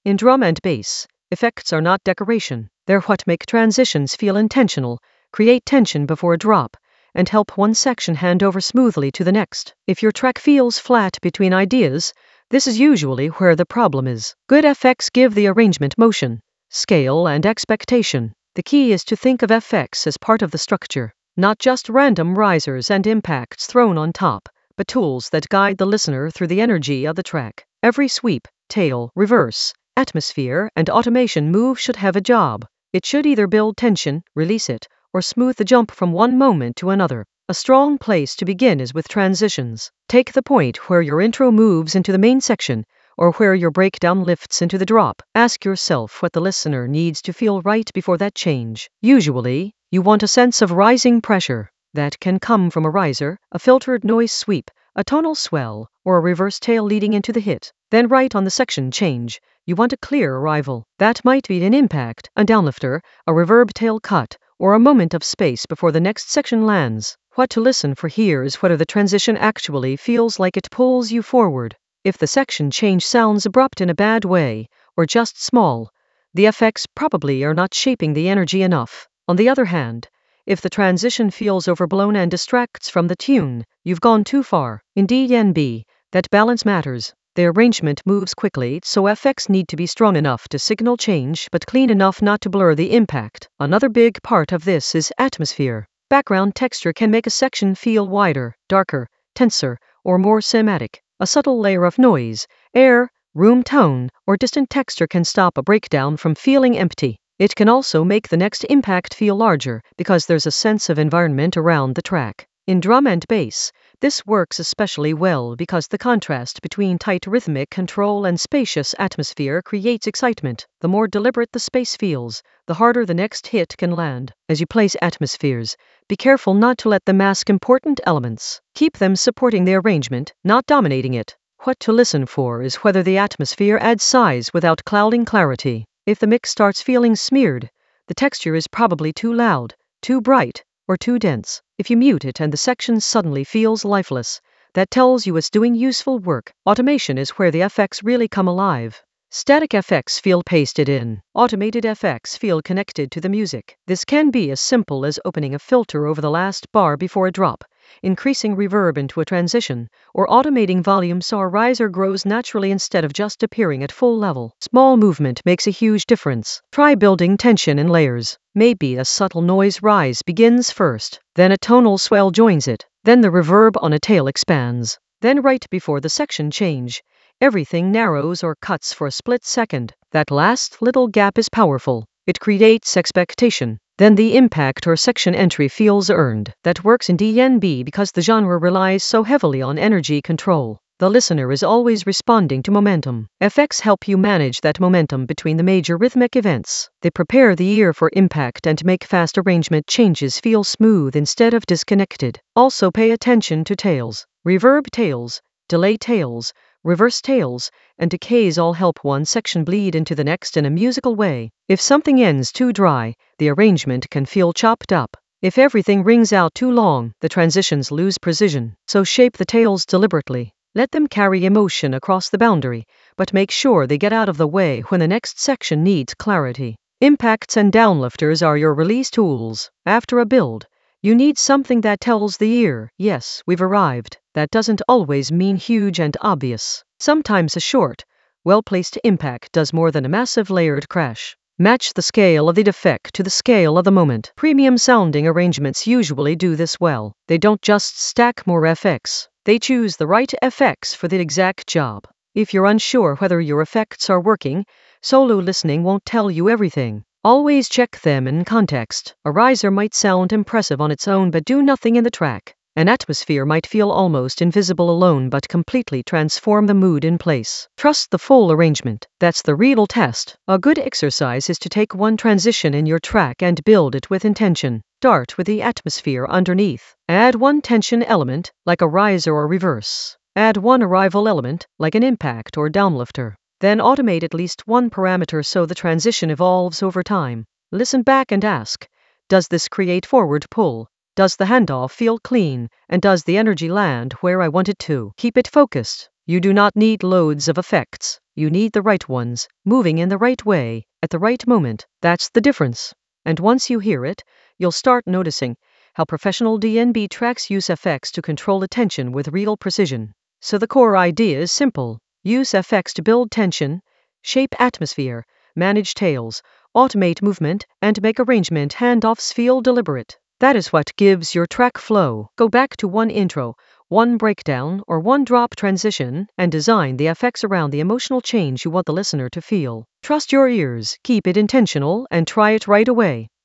In drum and bass, effects are not decoration. They're what make transitions feel intentional, create tension before a drop, and help one section hand over smoothly to the next. If your track feels flat between ideas, this is usually where the problem is. Good effects give the arrangement motion, scale, and expectation. The key is to think of effects as part of the structure, not just random risers and impacts thrown on top, but tools that guide the listener through the energy of the track. Every sweep, tail, reverse, atmosphere, and automation move should have a job. It should either build tension, release it, or smooth the jump from one moment to another. A strong place to begin is with transitions. Take the point where your intro moves into the main section, or where your breakdown lifts into the drop. Ask yourself what the listener needs to feel right before that change. Usually, you want a sense of rising pressure. That can come from a riser, a filtered noise sweep, a tonal swell, or a reverse tail leading into the hit. Then right on the section change, you want a clear arrival. That might be an impact, a downlifter, a reverb tail cut, or a moment of space before the next section lands. What to listen for here is whether the transition actually feels like it pulls you forward. If the section change sounds abrupt in a bad way, or just small, the effects probably are not shaping the energy enough. On the other hand, if the transition feels overblown and distracts from the tune, you've gone too far. In DNB, that balance matters. The arrangement moves quickly, so effects need to be strong enough to signal change but clean enough not to blur the impact. Another big part of this is atmosphere. Background texture can make a section feel wider, darker, tenser, or more cinematic. A subtle layer of noise, air, room tone, or distant texture can stop a breakdown from feeling empty. It can also make the next impact feel larger because there's a sense of environment around the track. In drum and bass, this works especially well because the contrast between tight rhythmic control and spacious atmosphere creates excitement. The more deliberate the space feels, the harder the next hit can land. As you place atmospheres, be careful not to let them mask important elements. Keep them supporting the arrangement, not dominating it. What to listen for is whether the atmosphere adds size without clouding clarity. If the mix starts feeling smeared, the texture is probably too loud, too bright, or too dense. If you mute it and the section suddenly feels lifeless, that tells you it's doing useful work. Automation is where the effects really come alive. Static effects feel pasted in. Automated effects feel connected to the music. This can be as simple as opening a filter over the last bar before a drop, increasing reverb into a transition, or automating volume so a riser grows naturally instead of just appearing at full level. Small movement makes a huge difference. Try building tension in layers. Maybe a subtle noise rise begins first, then a tonal swell joins it, then the reverb on a tail expands. Then right before the section change, everything narrows or cuts for a split second. That last little gap is powerful. It creates expectation. Then the impact or section entry feels earned. That works in DNB because the genre relies so heavily on energy control. The listener is always responding to momentum. Effects help you manage that momentum between the major rhythmic events. They prepare the ear for impact and make fast arrangement changes feel smooth instead of disconnected. Also pay attention to tails. Reverb tails, delay tails, reverse tails, and decays all help one section bleed into the next in a musical way. If something ends too dry, the arrangement can feel chopped up. If everything rings out too long, the transitions lose precision. So shape the tails deliberately. Let them carry emotion across the boundary, but make sure they get out of the way when the next section needs clarity. Impacts and downlifters are your release tools. After a build, you need something that tells the ear, yes, we've arrived. That doesn't always mean huge and obvious. Sometimes a short, well-placed impact does more than a massive layered crash. Match the scale of the effect to the scale of the moment. Premium-sounding arrangements usually do this well. They don't just stack more effects. They choose the right effects for the exact job. If you're unsure whether your effects are working, solo listening won't tell you everything. Always check them in context. A riser might sound impressive on its own but do nothing in the track. An atmosphere might feel almost invisible alone but completely transform the mood in place. Trust the full arrangement. That's the real test. A good exercise is to take one transition in your track and build it with intention. Start with the atmosphere underneath. Add one tension element, like a riser or reverse. Add one arrival element, like an impact or downlifter. Then automate at least one parameter so the transition evolves over time. Listen back and ask, does this create forward pull? Does the handoff feel clean? And does the energy land where I want it to? Keep it focused. You do not need loads of effects. You need the right ones, moving in the right way, at the right moment. That's the difference. And once you hear it, you'll start noticing how professional DNB tracks use FX to control attention with real precision. So the core idea is simple. Use FX to build tension, shape atmosphere, manage tails, automate movement, and make arrangement handoffs feel deliberate. That is what gives your track flow. Go back to one intro, one breakdown, or one drop transition, and design the effects around the emotional change you want the listener to feel. Trust your ears, keep it intentional, and try it right away.